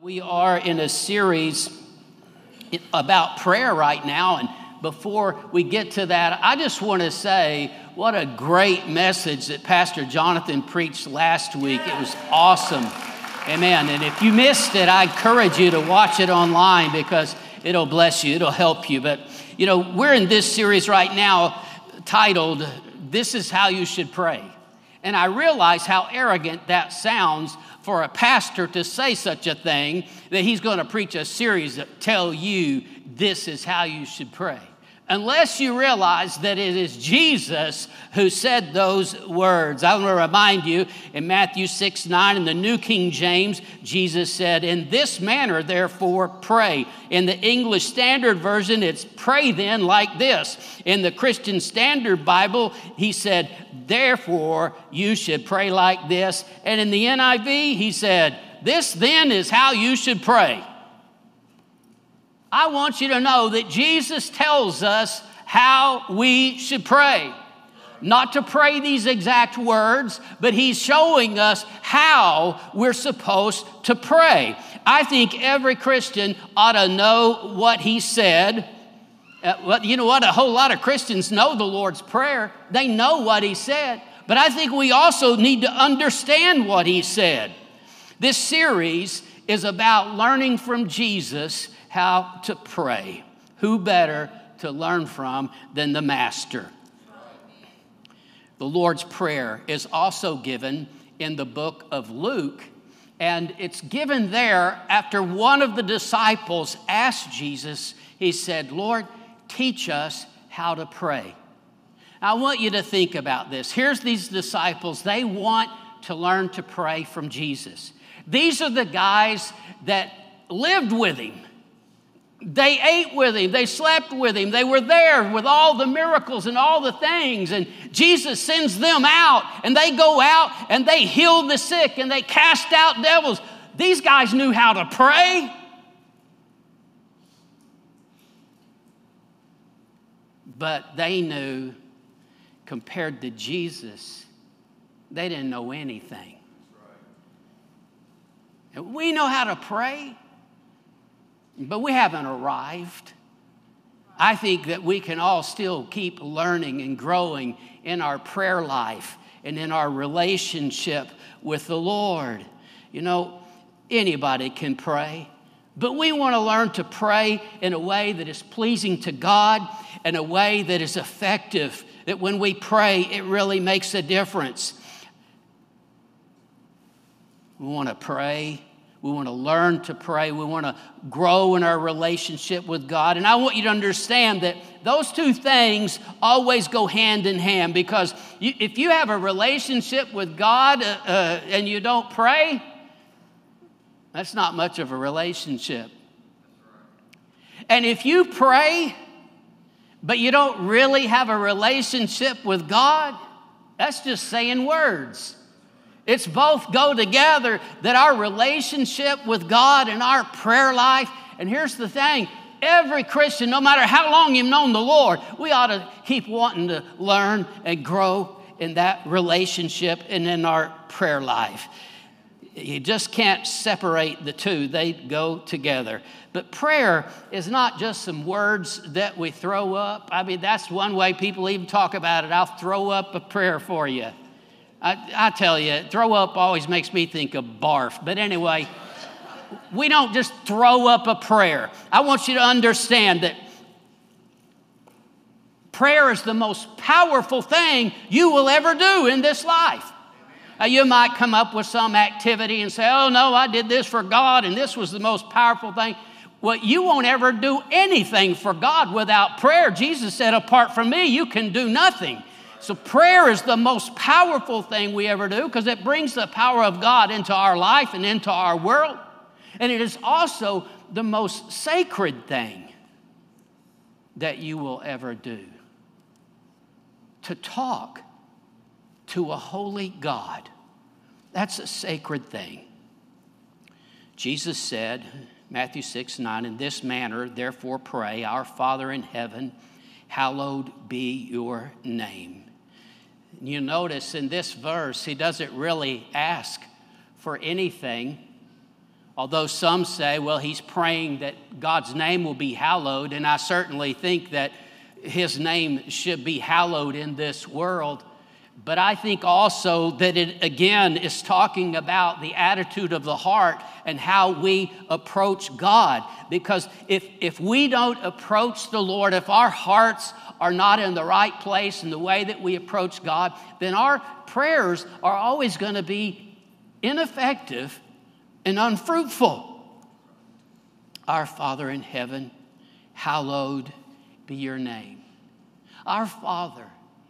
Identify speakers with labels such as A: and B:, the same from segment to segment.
A: We are in a series about prayer right now, and before we get to that, I just want to say what a great message that Pastor Jonathan preached last week. It was awesome. Amen. And if you missed it, I encourage you to watch it online because it'll bless you, it'll help you. But, you know, we're in this series right now titled, This is How You Should Pray. And I realize how arrogant that sounds for a pastor to say such a thing, that he's going to preach a series that tell you this is how you should pray. Unless you realize that it is Jesus who said those words. I want to remind you in Matthew 6:9 in the New King James, Jesus said, "In this manner, therefore, pray." In the English Standard Version, it's "pray then like this." In the Christian Standard Bible, he said, "Therefore, you should pray like this." And in the NIV, he said, "This then is how you should pray." I want you to know that Jesus tells us how we should pray. Not to pray these exact words, but he's showing us how we're supposed to pray. I think every Christian ought to know what he said. You know what? A whole lot of Christians know the Lord's Prayer. They know what he said. But I think we also need to understand what he said. This series is about learning from Jesus how to pray. Who better to learn from than the Master? The Lord's Prayer is also given in the book of Luke, and it's given there after one of the disciples asked Jesus, he said, "Lord, teach us how to pray." I want you to think about this. Here's these disciples. They want to learn to pray from Jesus. These are the guys that lived with him. They ate with him. They slept with him. They were there with all the miracles and all the things. And Jesus sends them out, and they go out and they heal the sick and they cast out devils. These guys knew how to pray. But they knew, compared to Jesus, they didn't know anything. And we know how to pray, but we haven't arrived. I think that we can all still keep learning and growing in our prayer life and in our relationship with the Lord. You know, anybody can pray, but we want to learn to pray in a way that is pleasing to God, in a way that is effective, that when we pray, it really makes a difference. We want to pray. We want to learn to pray. We want to grow in our relationship with God. And I want you to understand that those two things always go hand in hand, because if you have a relationship with God and you don't pray, that's not much of a relationship. And if you pray, but you don't really have a relationship with God, that's just saying words. It's both go together, that our relationship with God and our prayer life. And here's the thing, every Christian, no matter how long you've known the Lord, we ought to keep wanting to learn and grow in that relationship and in our prayer life. You just can't separate the two. They go together. But prayer is not just some words that we throw up. I mean, that's one way people even talk about it. I'll throw up a prayer for you. I tell you, throw up always makes me think of barf. But anyway, we don't just throw up a prayer. I want you to understand that prayer is the most powerful thing you will ever do in this life. You might come up with some activity and say, "Oh, no, I did this for God, and this was the most powerful thing." Well, you won't ever do anything for God without prayer. Jesus said, "Apart from me, you can do nothing." So prayer is the most powerful thing we ever do, because it brings the power of God into our life and into our world. And it is also the most sacred thing that you will ever do. To talk to a holy God, that's a sacred thing. Jesus said, Matthew 6:9, "In this manner, therefore pray, Our Father in heaven, hallowed be your name." You notice in this verse, he doesn't really ask for anything Although some say, well, he's praying that God's name will be hallowed, and I certainly think that his name should be hallowed in this world. But I think also that it, again, is talking about the attitude of the heart and how we approach God. Because if we don't approach the Lord, if our hearts are not in the right place in the way that we approach God, then our prayers are always going to be ineffective and unfruitful. Our Father in heaven, hallowed be your name. Our Father.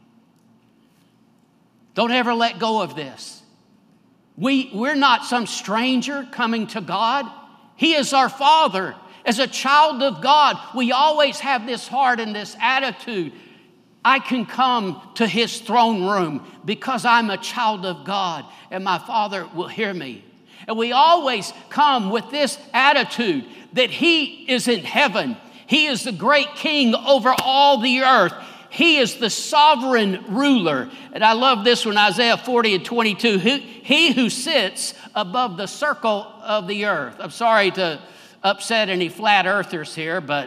A: Don't ever let go of this. We're not some stranger coming to God. He is our Father. As a child of God, we always have this heart and this attitude. I can come to his throne room because I'm a child of God and my Father will hear me. And we always come with this attitude that he is in heaven. He is the great king over all the earth. He is the sovereign ruler. And I love this one, Isaiah 40:22. He who sits above the circle of the earth. I'm sorry to upset any flat earthers here, but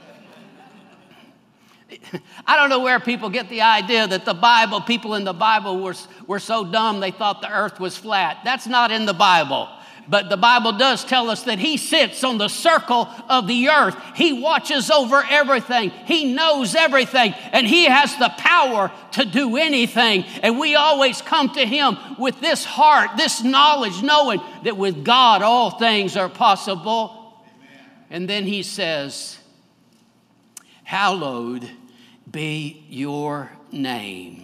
A: I don't know where people get the idea that people in the Bible were so dumb they thought the earth was flat. That's not in the Bible. But the Bible does tell us that he sits on the circle of the earth. He watches over everything. He knows everything. And he has the power to do anything. And we always come to him with this heart, this knowledge, knowing that with God all things are possible. Amen. And then he says, hallowed be your name.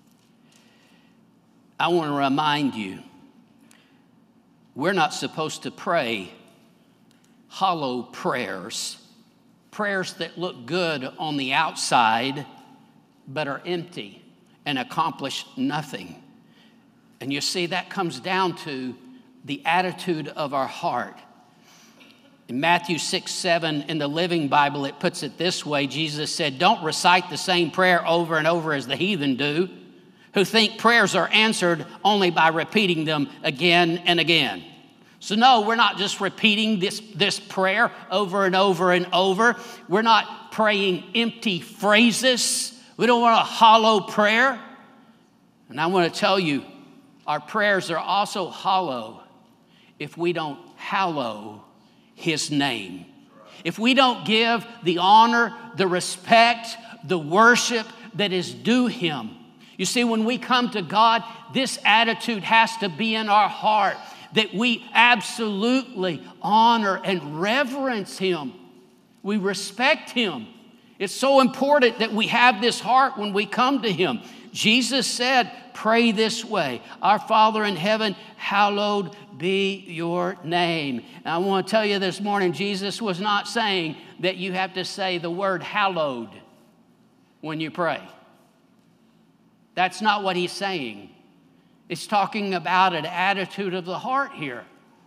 A: I want to remind you, we're not supposed to pray hollow prayers, prayers that look good on the outside but are empty and accomplish nothing. And you see, that comes down to the attitude of our heart. In Matthew 6:7 in the Living Bible, it puts it this way. Jesus said, don't recite the same prayer over and over as the heathen do, who think prayers are answered only by repeating them again and again. So no, we're not just repeating this prayer over and over and over. We're not praying empty phrases. We don't want a hollow prayer. And I want to tell you, our prayers are also hollow if we don't hallow his name. If we don't give the honor, the respect, the worship that is due him. You see, when we come to God, this attitude has to be in our heart, that we absolutely honor and reverence him. We respect him. It's so important that we have this heart when we come to him. Jesus said, pray this way. Our Father in heaven, hallowed be your name. And I want to tell you this morning, Jesus was not saying that you have to say the word hallowed when you pray. That's not what he's saying. It's talking about an attitude of the heart here.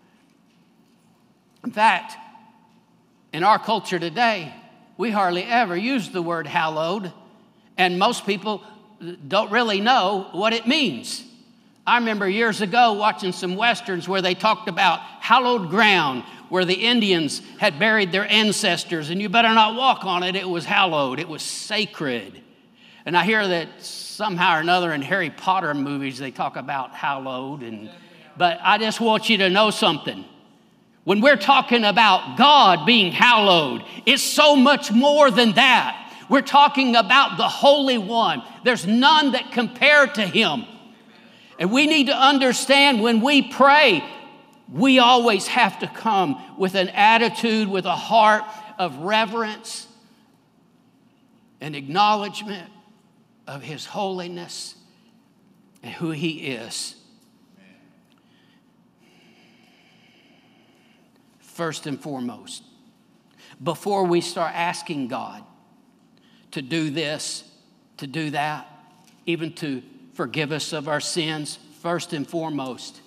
A: In fact, in our culture today, we hardly ever use the word hallowed, and most people don't really know what it means. I remember years ago watching some westerns where they talked about hallowed ground, where the Indians had buried their ancestors, and you better not walk on it. It was hallowed. It was sacred. And I hear that somehow or another in Harry Potter movies they talk about hallowed. But I just want you to know something. When we're talking about God being hallowed, it's so much more than that. We're talking about the Holy One. There's none that compare to him. And we need to understand when we pray, we always have to come with an attitude, with a heart of reverence and acknowledgement of his holiness and who he is. First and foremost, before we start asking God to do this, to do that, even to forgive us of our sins, first and foremost,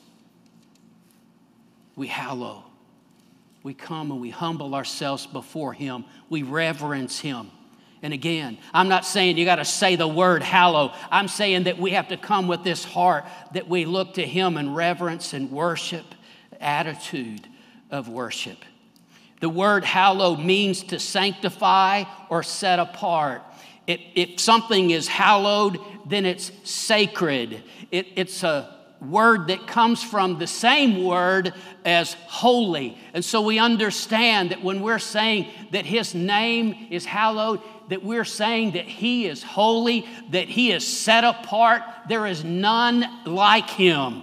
A: we hallow. We come and we humble ourselves before him. We reverence him. And again, I'm not saying you got to say the word hallow. I'm saying that we have to come with this heart that we look to him in reverence and worship, attitude of worship. The word hallowed means to sanctify or set apart. If something is hallowed, then it's sacred. It's a word that comes from the same word as holy. And so we understand that when we're saying that his name is hallowed, that we're saying that he is holy, that he is set apart. There is none like him.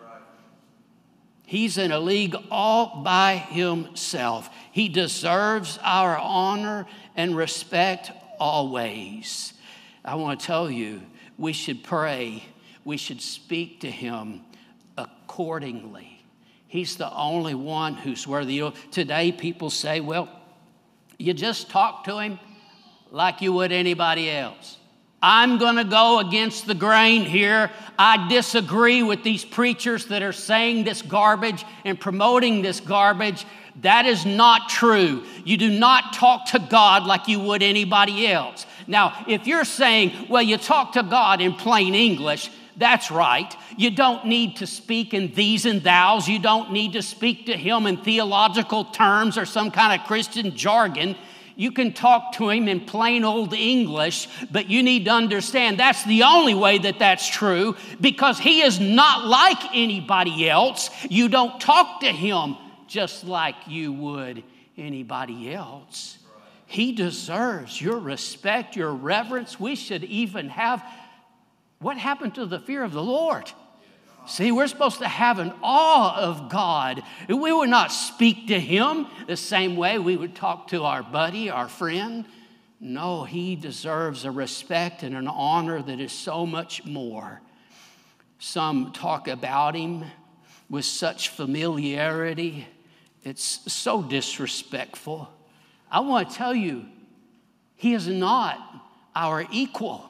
A: He's in a league all by himself. He deserves our honor and respect always. I want to tell you, we should pray. We should speak to him accordingly. He's the only one who's worthy. Today, people say, well, you just talk to him like you would anybody else. I'm going to go against the grain here. I disagree with these preachers that are saying this garbage and promoting this garbage. That is not true. You do not talk to God like you would anybody else. Now, if you're saying, well, you talk to God in plain English, that's right. You don't need to speak in these and thous. You don't need to speak to him in theological terms or some kind of Christian jargon. You can talk to him in plain old English, but you need to understand that's the only way that that's true, because he is not like anybody else. You don't talk to him just like you would anybody else. He deserves your respect, your reverence. We should even have, what happened to the fear of the Lord? See, we're supposed to have an awe of God. We would not speak to him the same way we would talk to our buddy, our friend. No, he deserves a respect and an honor that is so much more. Some talk about him with such familiarity. It's so disrespectful. I want to tell you, he is not our equal.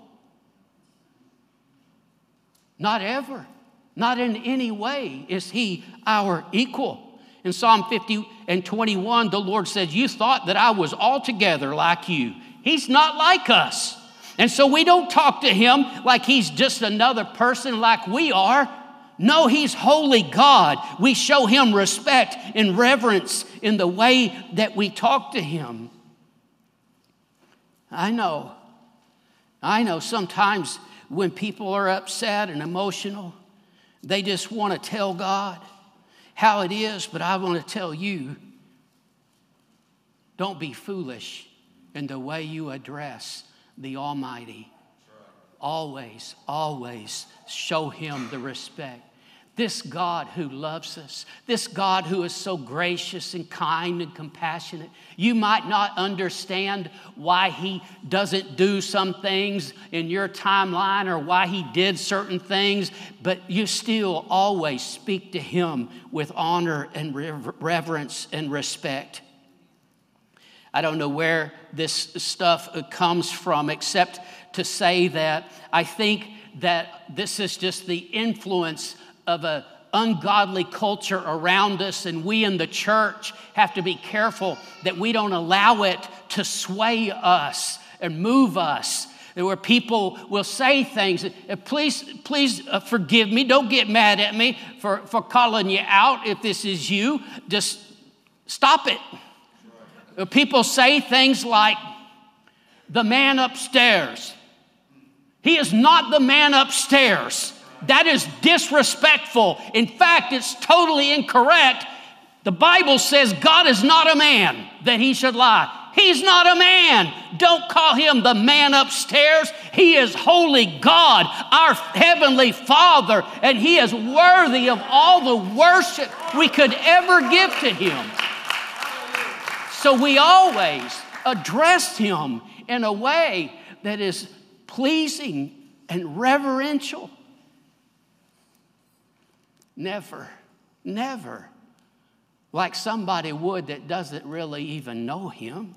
A: Not ever. Not in any way is he our equal. In Psalm 50 and 21, the Lord says, you thought that I was altogether like you. He's not like us. And so we don't talk to him like he's just another person like we are. No, he's holy God. We show him respect and reverence in the way that we talk to him. I know sometimes when people are upset and emotional, they just want to tell God how it is, but I want to tell you, don't be foolish in the way you address the Almighty. Always, always show him the respect. This God who loves us, this God who is so gracious and kind and compassionate, you might not understand why he doesn't do some things in your timeline or why he did certain things, but you still always speak to him with honor and reverence and respect. I don't know where this stuff comes from, except to say that I think that this is just the influence of an ungodly culture around us, and we in the church have to be careful that we don't allow it to sway us and move us. Where people will say things, please forgive me, don't get mad at me for calling you out if this is you, just stop it. People say things like, the man upstairs. He is not the man upstairs. That is disrespectful. In fact, it's totally incorrect. The Bible says God is not a man that he should lie. He's not a man. Don't call him the man upstairs. He is holy God, our heavenly Father, and he is worthy of all the worship we could ever give to him. So we always address him in a way that is pleasing and reverential. Never like somebody would that doesn't really even know him.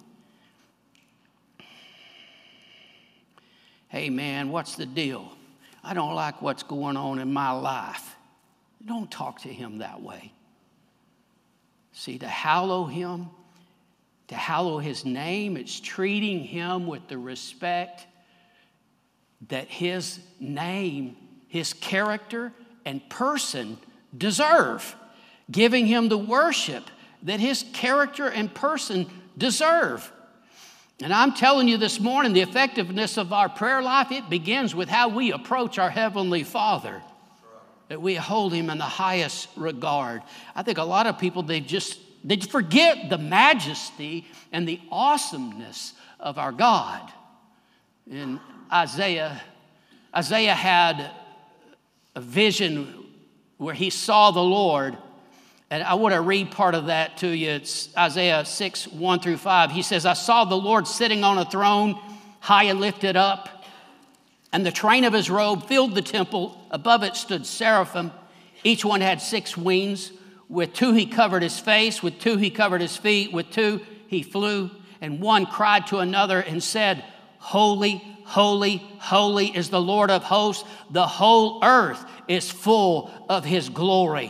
A: Hey man, what's the deal? I don't like what's going on in my life. Don't talk to him that way. See, to hallow him, to hallow his name, it's treating him with the respect that his name, his character, and person deserve, giving him the worship that his character and person deserve. And I'm telling you this morning, the effectiveness of our prayer life, it begins with how we approach our Heavenly Father, that we hold him in the highest regard. I think a lot of people, they forget the majesty and the awesomeness of our God. In Isaiah had a vision where he saw the Lord. And I want to read part of that to you. It's Isaiah 6, 1 through 5. He says, I saw the Lord sitting on a throne, high and lifted up, and the train of his robe filled the temple. Above it stood seraphim. Each one had 6 wings. With 2 he covered his face, with 2 he covered his feet, with 2 he flew. And one cried to another and said, Holy, holy, holy is the Lord of hosts. The whole earth is full of his glory.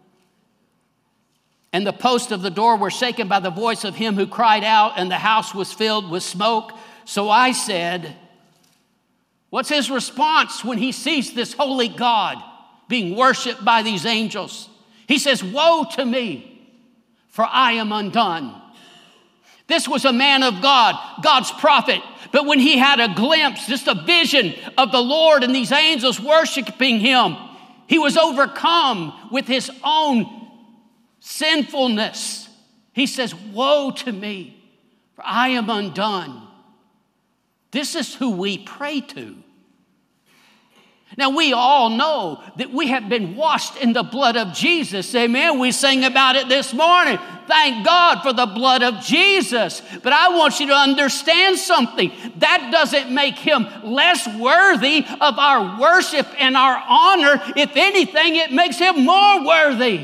A: And the posts of the door were shaken by the voice of him who cried out, and the house was filled with smoke. So I said, what's his response when he sees this holy God being worshiped by these angels? He says, woe to me, for I am undone. This was a man of God, God's prophet. But when he had a glimpse, just a vision of the Lord and these angels worshiping him, he was overcome with his own sinfulness. He says, woe to me, for I am undone. This is who we pray to. Now, we all know that we have been washed in the blood of Jesus. Amen. We sang about it this morning. Thank God for the blood of Jesus. But I want you to understand something. That doesn't make him less worthy of our worship and our honor. If anything, it makes him more worthy.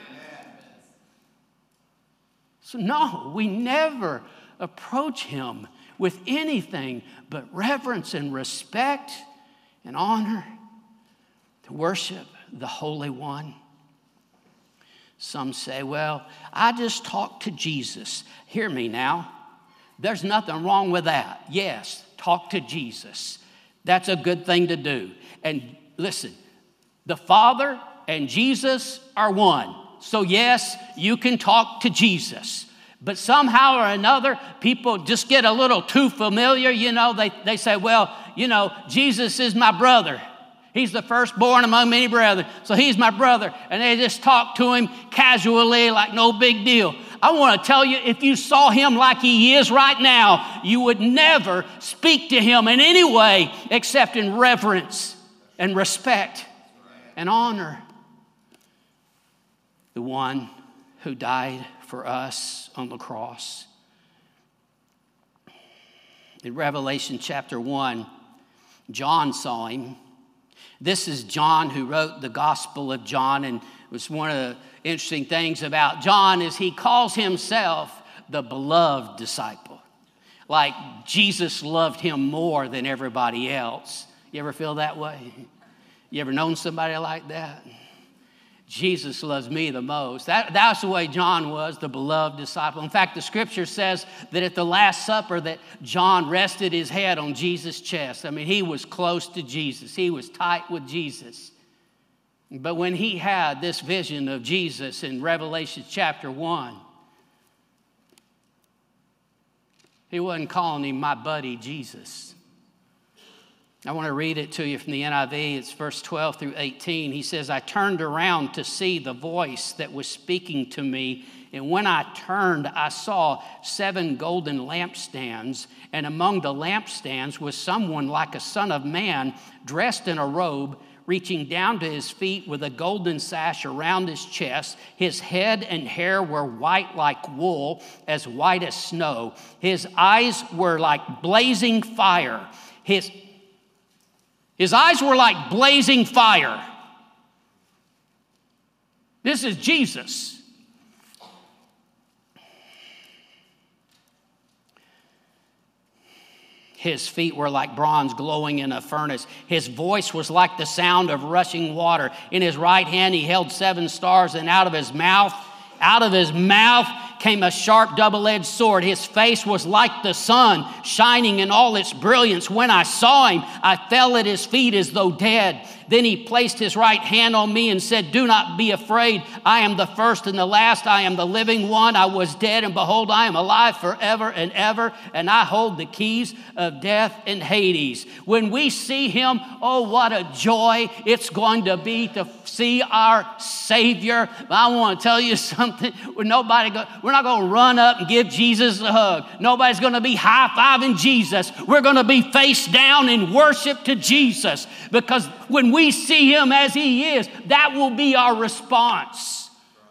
A: So no, we never approach him with anything but reverence and respect and honor, to worship the Holy One. Some say, well, I just talked to Jesus. Hear me now. There's nothing wrong with that. Yes, talk to Jesus. That's a good thing to do. And listen, the Father and Jesus are one. So yes, you can talk to Jesus. But somehow or another, people just get a little too familiar. You know, they say, well, you know, Jesus is my brother. He's the firstborn among many brethren. So he's my brother. And they just talk to him casually like no big deal. I want to tell you, if you saw him like he is right now, you would never speak to him in any way except in reverence and respect and honor. The one who died for us on the cross. In Revelation chapter 1, John saw him. This is John who wrote the Gospel of John, and it was one of the interesting things about John is he calls himself the beloved disciple. Like Jesus loved him more than everybody else. You ever feel that way? You ever known somebody like that? Jesus loves me the most. That's the way John was, the beloved disciple. In fact, the scripture says that at the Last Supper that John rested his head on Jesus' chest. I mean, he was close to Jesus. He was tight with Jesus. But when he had this vision of Jesus in Revelation chapter 1, he wasn't calling him my buddy Jesus. I want to read it to you from the NIV. It's verse 12 through 18. He says, I turned around to see the voice that was speaking to me. And when I turned, I saw 7 golden lampstands. And among the lampstands was someone like a son of man, dressed in a robe, reaching down to his feet with a golden sash around his chest. His head and hair were white like wool, as white as snow. His eyes were like blazing fire. His eyes were like blazing fire. This is Jesus. His feet were like bronze glowing in a furnace. His voice was like the sound of rushing water. In his right hand he held 7 stars, and out of his mouth came a sharp double-edged sword. His face was like the sun, shining in all its brilliance. When I saw him, I fell at his feet as though dead. Then he placed his right hand on me and said, do not be afraid. I am the first and the last. I am the living one. I was dead, and behold, I am alive forever and ever, and I hold the keys of death and Hades. When we see him, oh, what a joy it's going to be to see our Savior. I want to tell you something. We're not going to run up and give Jesus a hug. Nobody's going to be high-fiving Jesus. We're going to be face down in worship to Jesus, because when we see him as he is, that will be our response.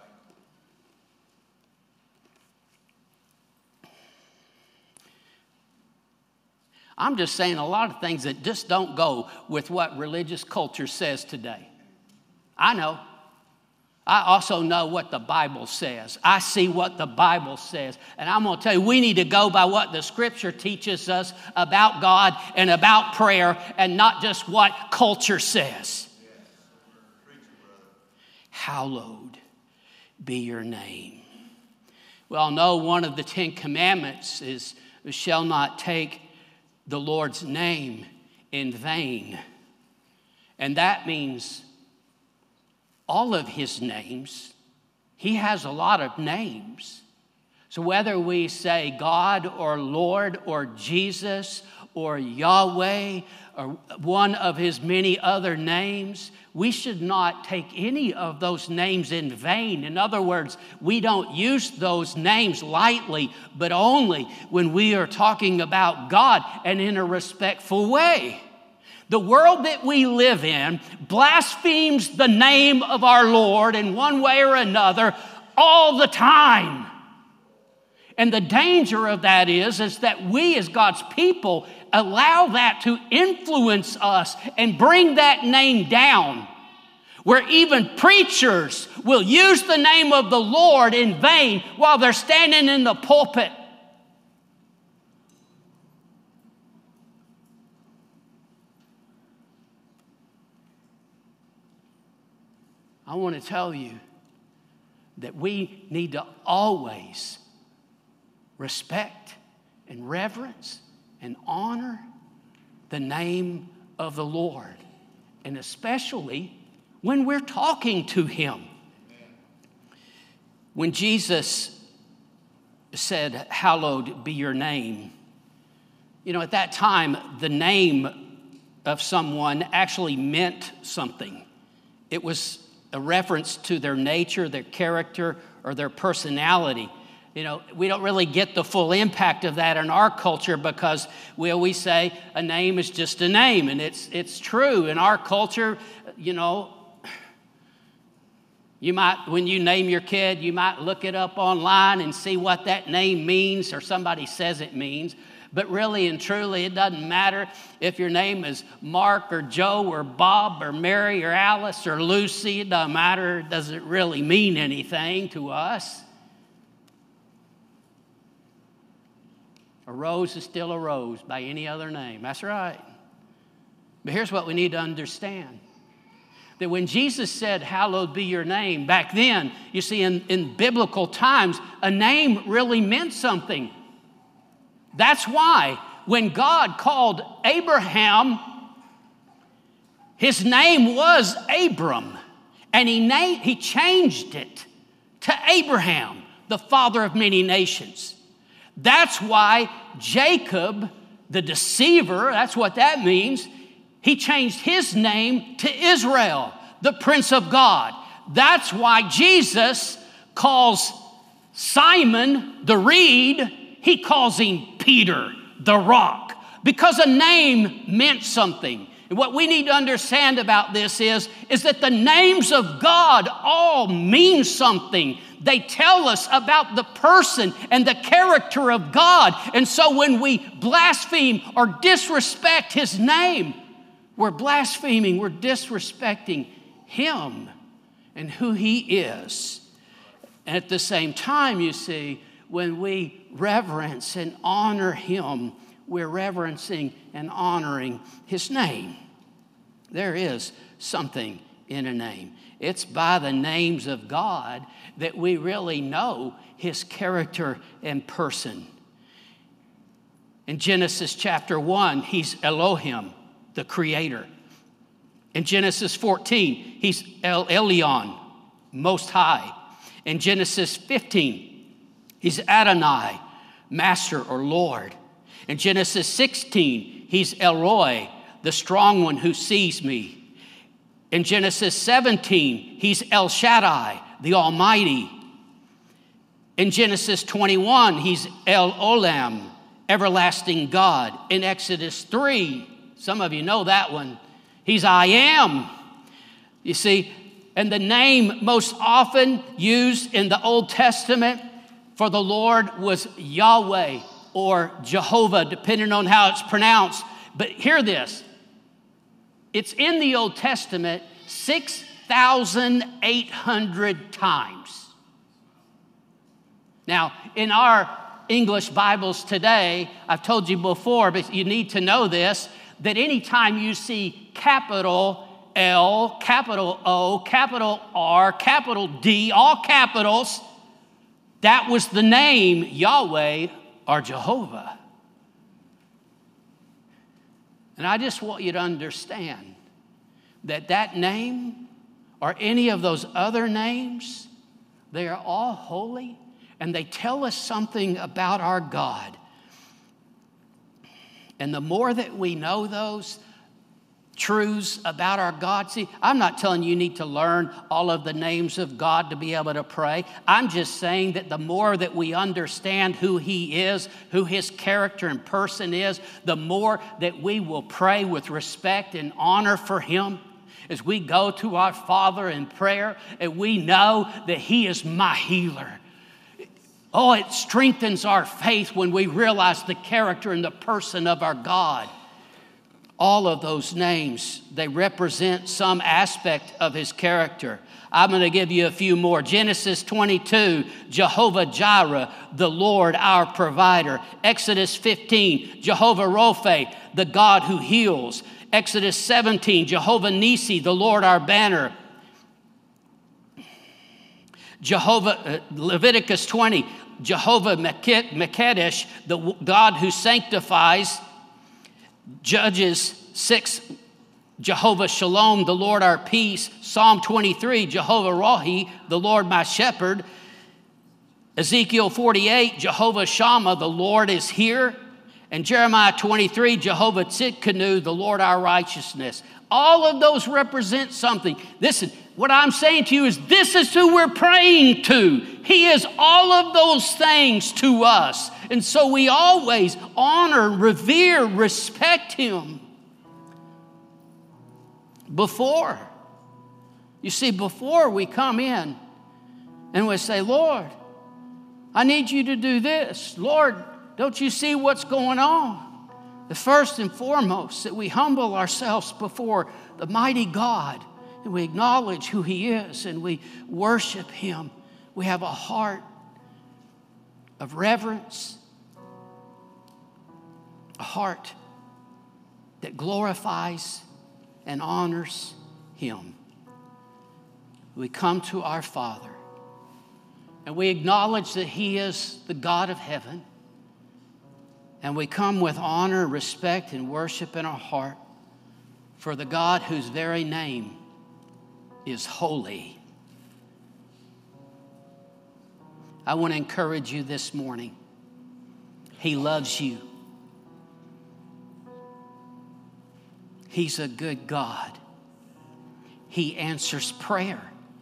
A: I'm just saying a lot of things that just don't go with what religious culture says today. I know. I also know what the Bible says. I see what the Bible says. And I'm going to tell you, we need to go by what the Scripture teaches us about God and about prayer, and not just what culture says. Hallowed be your name. We all know one of the 10 Commandments is, "You shall not take the Lord's name in vain." And that means all of his names. He has a lot of names. So whether we say God or Lord or Jesus or Yahweh or one of his many other names, we should not take any of those names in vain. In other words, we don't use those names lightly, but only when we are talking about God and in a respectful way. The world that we live in blasphemes the name of our Lord in one way or another all the time. And the danger of that is that we as God's people allow that to influence us and bring that name down, where even preachers will use the name of the Lord in vain while they're standing in the pulpit. I want to tell you that we need to always respect and reverence and honor the name of the Lord, and especially when we're talking to him. When Jesus said, "Hallowed be your name," at that time, the name of someone actually meant something. It was a reference to their nature, their character, or their personality. We don't really get the full impact of that in our culture, because we always say a name is just a name. And it's true. In our culture, you might, when you name your kid, you might look it up online and see what that name means, or somebody says it means. But really and truly, it doesn't matter if your name is Mark or Joe or Bob or Mary or Alice or Lucy. It doesn't matter. It doesn't really mean anything to us. A rose is still a rose by any other name. That's right. But here's what we need to understand. That when Jesus said, "Hallowed be your name," back then, you see, in biblical times, a name really meant something. That's why when God called Abraham, his name was Abram, and he changed it to Abraham, the father of many nations. That's why Jacob, the deceiver, that's what that means, he changed his name to Israel, the Prince of God. That's why Jesus calls Simon the reed, he calls him Peter, the rock, because a name meant something. And what we need to understand about this is that the names of God all mean something. They tell us about the person and the character of God. And so when we blaspheme or disrespect his name, we're blaspheming, we're disrespecting him and who he is. And at the same time, you see, when we reverence and honor him, we're reverencing and honoring his name. There is something in a name. It's by the names of God that we really know his character and person. In Genesis chapter 1, he's Elohim, the creator. In Genesis 14, he's El Elyon, Most High. In Genesis 15, he's Adonai, Master or Lord. In Genesis 16, he's El Roi, the strong one who sees me. In Genesis 17, he's El Shaddai, the Almighty. In Genesis 21, he's El Olam, everlasting God. In Exodus 3, some of you know that one, he's I am. You see, and the name most often used in the Old Testament for the Lord was Yahweh or Jehovah, depending on how it's pronounced. But hear this. It's in the Old Testament 6,800 times. Now, in our English Bibles today, I've told you before, but you need to know this, that anytime you see capital L, capital O, capital R, capital D, all capitals, that was the name Yahweh or Jehovah. And I just want you to understand that that name or any of those other names, they are all holy and they tell us something about our God. And the more that we know those truths about our God, see, I'm not telling you need to learn all of the names of God to be able to pray. I'm just saying that the more that we understand who he is, who his character and person is, the more that we will pray with respect and honor for him as we go to our Father in prayer and we know that he is my healer. Oh, it strengthens our faith when we realize the character and the person of our God. All of those names, they represent some aspect of his character. I'm going to give you a few more. Genesis 22, Jehovah Jireh, the Lord our provider. Exodus 15, Jehovah Rophe, the God who heals. Exodus 17, Jehovah Nisi, the Lord our banner. Leviticus 20, Jehovah Mekadesh, the God who sanctifies. Judges 6, Jehovah Shalom, the Lord our peace. Psalm 23, Jehovah Rohi, the Lord my shepherd. Ezekiel 48, Jehovah Shammah, the Lord is here. And Jeremiah 23, Jehovah Tzidkenu, the Lord our righteousness. All of those represent something. Listen, what I'm saying to you is this is who we're praying to. He is all of those things to us. And so we always honor, revere, respect him. Before we come in and we say, Lord, I need you to do this. Lord, don't you see what's going on? The first and foremost, that we humble ourselves before the mighty God and we acknowledge who he is and we worship him. We have a heart of reverence, a heart that glorifies and honors him. We come to our Father and we acknowledge that he is the God of heaven. And we come with honor, respect, and worship in our heart for the God whose very name is holy. I want to encourage you this morning. He loves you. He's a good God. He answers prayer.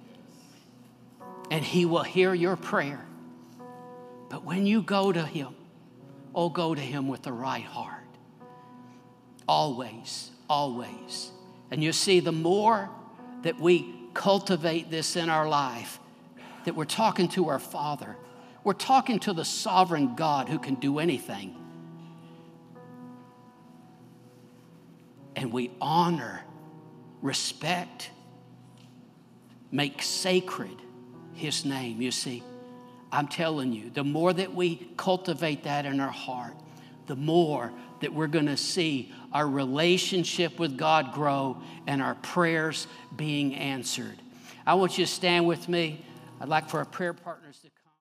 A: And he will hear your prayer. But when you go to him, go to him with the right heart. Always, always. And you see, the more that we cultivate this in our life, that we're talking to our Father. We're talking to the sovereign God who can do anything. And we honor, respect, make sacred his name. You see, I'm telling you, the more that we cultivate that in our heart, the more that we're going to see our relationship with God grow and our prayers being answered. I want you to stand with me. I'd like for our prayer partners to come.